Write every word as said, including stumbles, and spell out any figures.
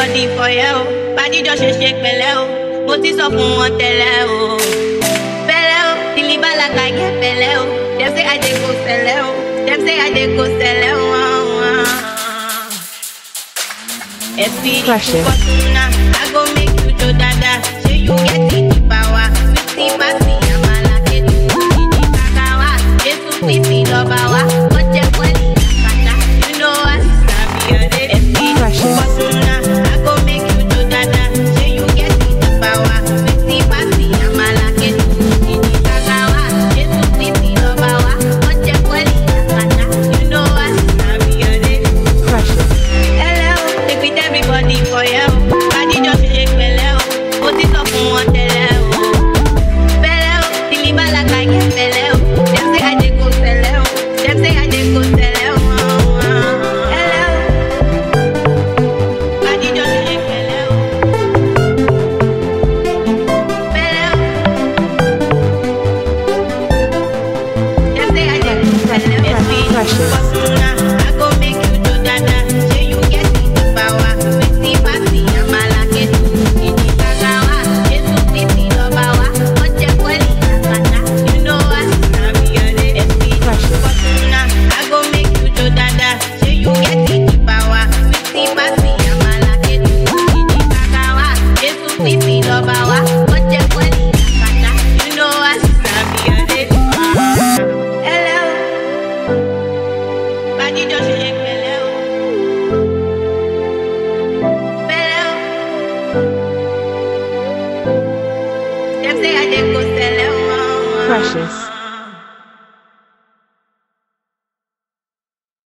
everybody for you. Body just shake shake pẹ̀lẹ́ o. Mo ti sọ fún wọn tẹ́lẹ̀ o. Pẹ̀lẹ́ o, deliver like I get pẹ̀lẹ́ o. Dem say I dey go sẹlẹ o. Dem say I dey go sẹlẹ o. F P D Fortuna, I go make you do dada. Say you get the power. Fifty pasi amala ketu. Ini kakawa, Jesu fifty lobawa. Oje kweli kata, you know what? Sabi ode. F P D Fortuna, I go make you do dada. Say you get the power. Fifty pasi amala ketu. Ini kakawa, Jesu fifty lobawa. Oje kweli kata, you know what? Sabi ode. Hello, take with everybody for you. Body just shake pẹ̀lẹ́ o. Mo ti sọ fún wọn tẹ́lẹ̀ o. Pẹ̀lẹ́ o, deliver like I get pẹ̀lẹ́ o. Dem say I dey go sẹlẹ o. Dem say I dey go sẹlẹ o. Hello, body just shake pẹ̀lẹ́ o. Pẹ̀lẹ́ o. Dem say I dey go sẹlẹ o. Fortuna, I go make you do dada. Say you get the power. Fifty pasi amala ketu. Ini kakawa, Jesu fifty lobawa. Oje kweli kata, you know what? Sabi ode. F P D Fortuna, I go make you do dada. Say you get the power. Fifty pasi amala ketu. Ini kakawa, Jesu fifty lobawa. Oje kweli kata, you know what? Sabi ode. Hello, body just shake pẹ̀lẹ́ o. Pẹ̀lẹ́ o. Dem say I dey go sẹlẹ o. Precious.